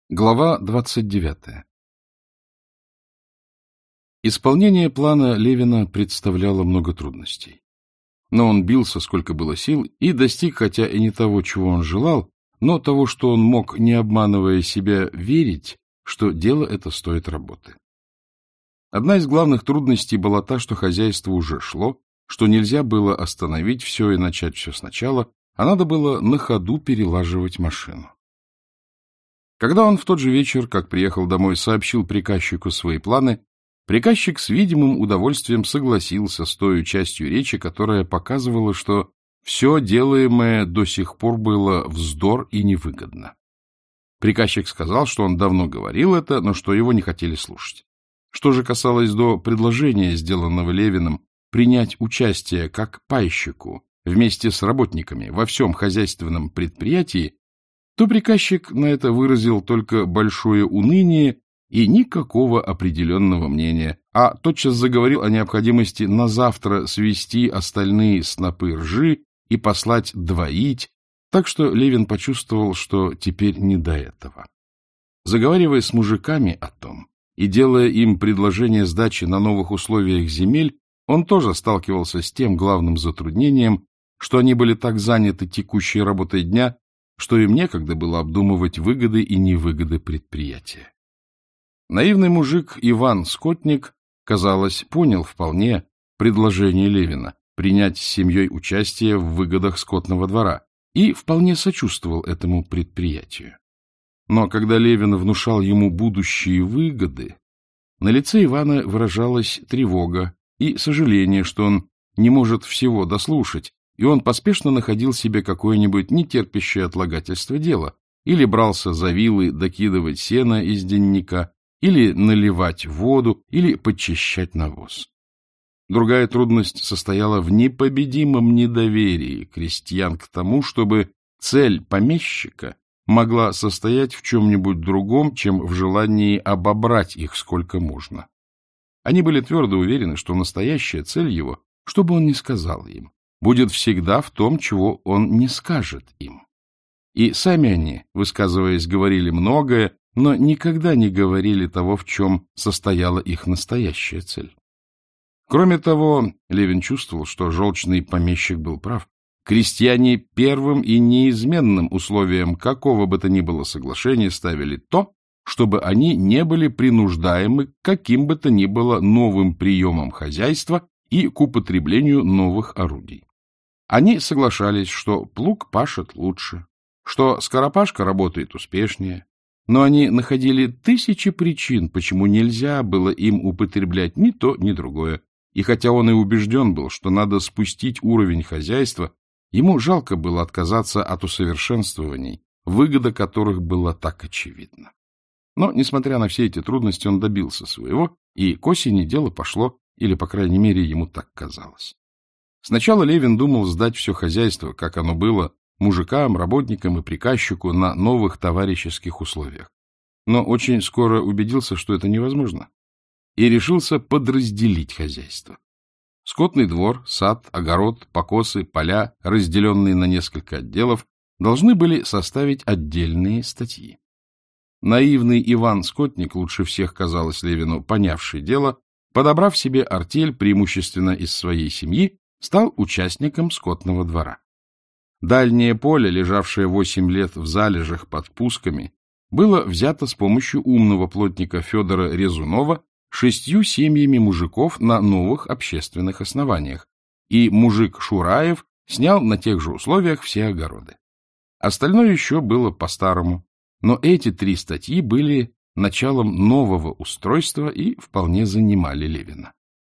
Глава 29. Исполнение плана Левина представляло много трудностей. Но он бился, сколько было сил, и достиг, хотя и не того, чего он желал, но того, что он мог, не обманывая себя, верить, что дело это стоит работы. Одна из главных трудностей была та, что хозяйство уже шло, что нельзя было остановить все и начать все сначала, а надо было на ходу перелаживать машину. Когда он в тот же вечер, как приехал домой, сообщил приказчику свои планы, приказчик с видимым удовольствием согласился с той частью речи, которая показывала, что все делаемое до сих пор было вздор и невыгодно. Приказчик сказал, что он давно говорил это, но что его не хотели слушать. Что же касалось до предложения, сделанного Левиным, принять участие как пайщику вместе с работниками во всем хозяйственном предприятии, то приказчик на это выразил только большое уныние и никакого определенного мнения, а тотчас заговорил о необходимости на завтра свести остальные снопы ржи и послать двоить, так что Левин почувствовал, что теперь не до этого. Заговаривая с мужиками о том и делая им предложение сдачи на новых условиях земель, он тоже сталкивался с тем главным затруднением, что они были так заняты текущей работой дня, что им некогда было обдумывать выгоды и невыгоды предприятия. Наивный мужик Иван Скотник, казалось, понял вполне предложение Левина принять с семьей участие в выгодах скотного двора и вполне сочувствовал этому предприятию. Но когда Левин внушал ему будущие выгоды, на лице Ивана выражалась тревога и сожаление, что он не может всего дослушать, и он поспешно находил себе какое-нибудь нетерпящее отлагательство дело, или брался за вилы докидывать сено из денника, или наливать воду, или подчищать навоз. Другая трудность состояла в непобедимом недоверии крестьян к тому, чтобы цель помещика могла состоять в чем-нибудь другом, чем в желании обобрать их сколько можно. Они были твердо уверены, что настоящая цель его, что бы он ни сказал им, будет всегда в том, чего он не скажет им. И сами они, высказываясь, говорили многое, но никогда не говорили того, в чем состояла их настоящая цель. Кроме того, Левин чувствовал, что желчный помещик был прав. Крестьяне первым и неизменным условием какого бы то ни было соглашения ставили то, чтобы они не были принуждаемы к каким бы то ни было новым приемам хозяйства и к употреблению новых орудий. Они соглашались, что плуг пашет лучше, что скоропашка работает успешнее, но они находили тысячи причин, почему нельзя было им употреблять ни то, ни другое, и хотя он и убежден был, что надо спустить уровень хозяйства, ему жалко было отказаться от усовершенствований, выгода которых была так очевидна. Но, несмотря на все эти трудности, он добился своего, и к осени дело пошло, или, по крайней мере, ему так казалось. Сначала Левин думал сдать все хозяйство, как оно было, мужикам, работникам и приказчику на новых товарищеских условиях. Но очень скоро убедился, что это невозможно, и решился подразделить хозяйство. Скотный двор, сад, огород, покосы, поля, разделенные на несколько отделов, должны были составить отдельные статьи. Наивный Иван Скотник, лучше всех казалось Левину, понявший дело, подобрав себе артель преимущественно из своей семьи, стал участником скотного двора. Дальнее поле, лежавшее 8 лет в залежах под Пусками, было взято с помощью умного плотника Федора Резунова 6 семьями мужиков на новых общественных основаниях, и мужик Шураев снял на тех же условиях все огороды. Остальное еще было по-старому, но эти 3 статьи были началом нового устройства и вполне занимали Левина.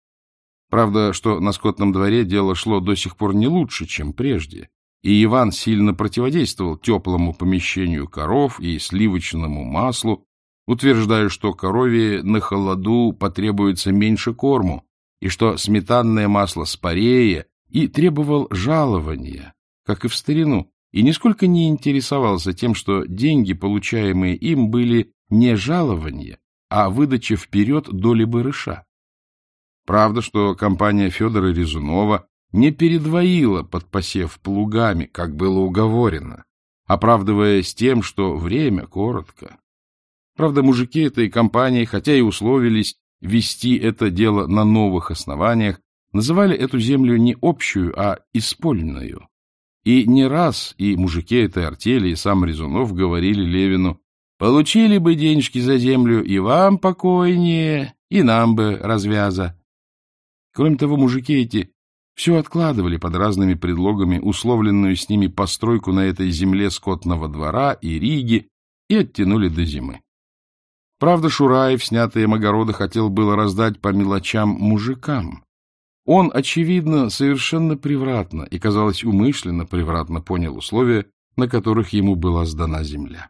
Правда, что на скотном дворе дело шло до сих пор не лучше, чем прежде, и Иван сильно противодействовал теплому помещению коров и сливочному маслу, утверждая, что корове на холоду потребуется меньше корму, и что сметанное масло спорее, и требовал жалования, как и в старину, и нисколько не интересовался тем, что деньги, получаемые им, были не жалования, а выдача вперед доли барыша. Правда, что компания Федора Резунова не передвоила под посев плугами, как было уговорено, оправдываясь тем, что время коротко. Правда, мужики этой компании, хотя и условились вести это дело на новых основаниях, называли эту землю не общую, а испольную. И не раз и мужики этой артели, и сам Резунов говорили Левину: «Получили бы денежки за землю, и вам покойнее, и нам бы развяза». Кроме того, мужики эти все откладывали под разными предлогами условленную с ними постройку на этой земле скотного двора и риги и оттянули до зимы. Правда, Шураев, снятые им огороды, хотел было раздать по мелочам мужикам. Он, очевидно, совершенно превратно и, казалось, умышленно превратно понял условия, на которых ему была сдана земля.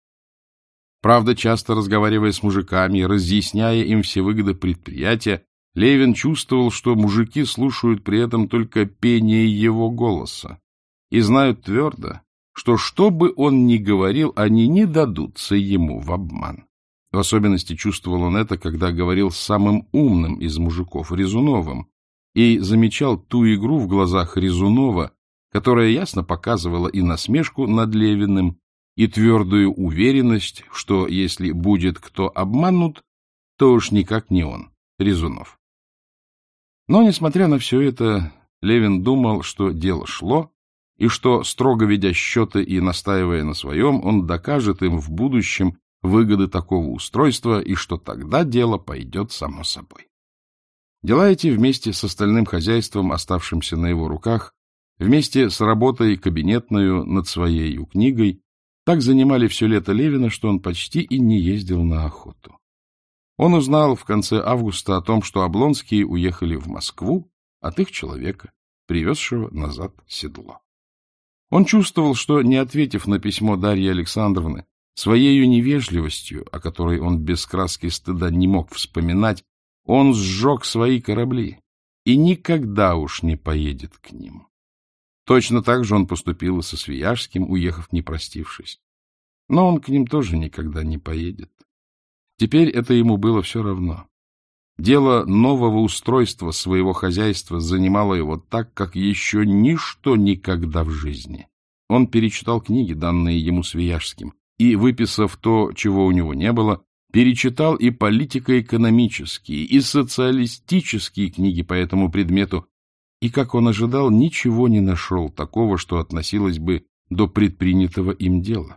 Правда, часто разговаривая с мужиками и разъясняя им все выгоды предприятия, Левин чувствовал, что мужики слушают при этом только пение его голоса и знают твердо, что бы он ни говорил, они не дадутся ему в обман. В особенности чувствовал он это, когда говорил с самым умным из мужиков, Резуновым, и замечал ту игру в глазах Резунова, которая ясно показывала и насмешку над Левиным, и твердую уверенность, что если будет кто обманут, то уж никак не он, Резунов. Но, несмотря на все это, Левин думал, что дело шло, и что, строго ведя счеты и настаивая на своем, он докажет им в будущем выгоды такого устройства, и что тогда дело пойдет само собой. Дела эти вместе с остальным хозяйством, оставшимся на его руках, вместе с работой кабинетную над своей книгой, так занимали все лето Левина, что он почти и не ездил на охоту. Он узнал в конце августа о том, что Облонские уехали в Москву от их человека, привезшего назад седло. Он чувствовал, что, не ответив на письмо Дарьи Александровны, своею невежливостью, о которой он без краски стыда не мог вспоминать, он сжег свои корабли и никогда уж не поедет к ним. Точно так же он поступил и со Свияжским, уехав не простившись. Но он к ним тоже никогда не поедет. Теперь это ему было все равно. Дело нового устройства своего хозяйства занимало его так, как еще ничто никогда в жизни. Он перечитал книги, данные ему Свияжским, и, выписав то, чего у него не было, перечитал и политико-экономические, и социалистические книги по этому предмету, и, как он ожидал, ничего не нашел такого, что относилось бы до предпринятого им дела.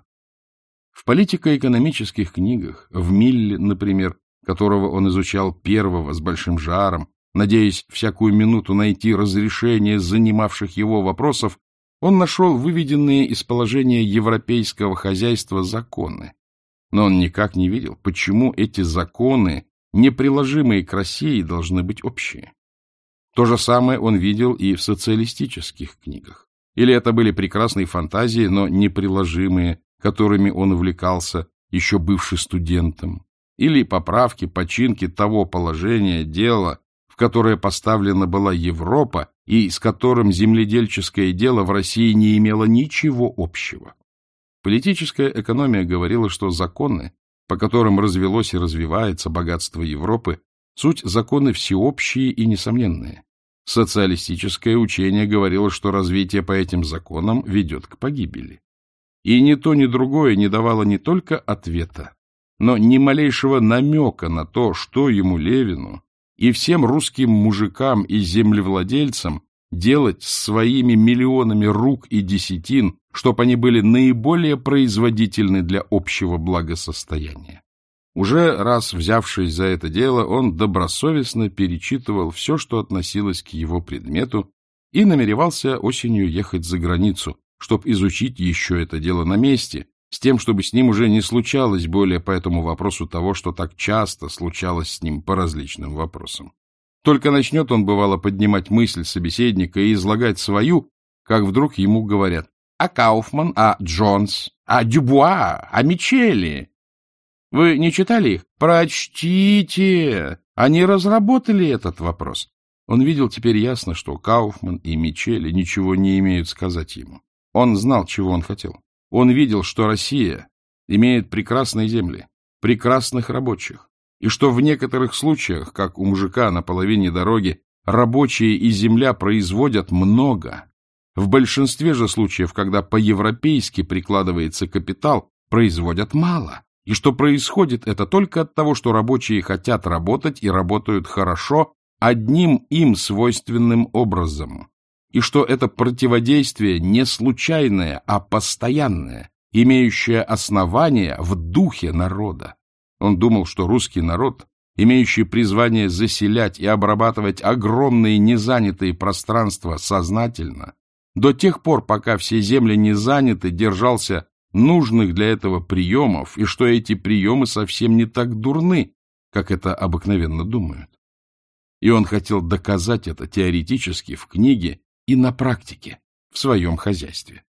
В политико-экономических книгах, в Милле, например, которого он изучал первого с большим жаром, надеясь всякую минуту найти разрешение занимавших его вопросов, он нашел выведенные из положения европейского хозяйства законы. Но он никак не видел, почему эти законы, неприложимые к России, должны быть общие. То же самое он видел и в социалистических книгах. Или это были прекрасные фантазии, но неприложимые, которыми он увлекался, еще бывший студентом, или поправки, починки того положения дела, в которое поставлена была Европа и с которым земледельческое дело в России не имело ничего общего. Политическая экономия говорила, что законы, по которым развелось и развивается богатство Европы, суть законы всеобщие и несомненные. Социалистическое учение говорило, что развитие по этим законам ведет к погибели. И ни то, ни другое не давало не только ответа, но ни малейшего намека на то, что ему, Левину, и всем русским мужикам и землевладельцам делать с своими миллионами рук и десятин, чтоб они были наиболее производительны для общего благосостояния. Уже раз взявшись за это дело, он добросовестно перечитывал все, что относилось к его предмету, и намеревался осенью ехать за границу, чтобы изучить еще это дело на месте, с тем, чтобы с ним уже не случалось более по этому вопросу того, что так часто случалось с ним по различным вопросам. Только начнет он, бывало, поднимать мысль собеседника и излагать свою, как вдруг ему говорят: «А Кауфман, а Джонс, а Дюбуа, а Мичели? Вы не читали их? Прочтите! Они разработали этот вопрос». Он видел теперь ясно, что Кауфман и Мичели ничего не имеют сказать ему. Он знал, чего он хотел. Он видел, что Россия имеет прекрасные земли, прекрасных рабочих, и что в некоторых случаях, как у мужика на половине дороги, рабочие и земля производят много. В большинстве же случаев, когда по-европейски прикладывается капитал, производят мало, и что происходит это только от того, что рабочие хотят работать и работают хорошо одним им свойственным образом, и что это противодействие не случайное, а постоянное, имеющее основание в духе народа. Он думал, что русский народ, имеющий призвание заселять и обрабатывать огромные незанятые пространства сознательно, до тех пор, пока все земли не заняты, держался нужных для этого приемов, и что эти приемы совсем не так дурны, как это обыкновенно думают. И он хотел доказать это теоретически в книге и на практике в своем хозяйстве.